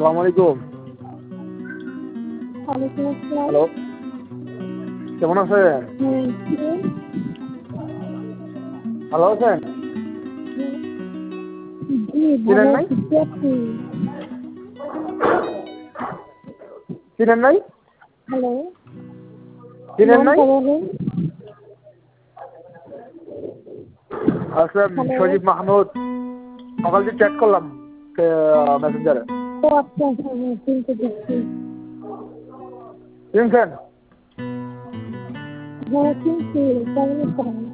আসসালামু আলাইকুম। ওয়ালাইকুম আসসালাম। হ্যালো, কেমন আছেন? ভালো আছেন? জি চিনেন ভালো নাই? আছি। কে আপনি? চিনেন নাই? হ্যালো, চিনেন নাই? নামটা বলেন। আচ্ছা, হ্যালো। সজীব মাহমুদ। সকাল থেকে চ্যাট করলাম মেসেঞ্জারে। ও আচ্ছা, হ্যাঁ হ্যাঁ, চিনতে পারছি। চিনছেন? হ্যাঁ চিনছি। কেমন আছেন?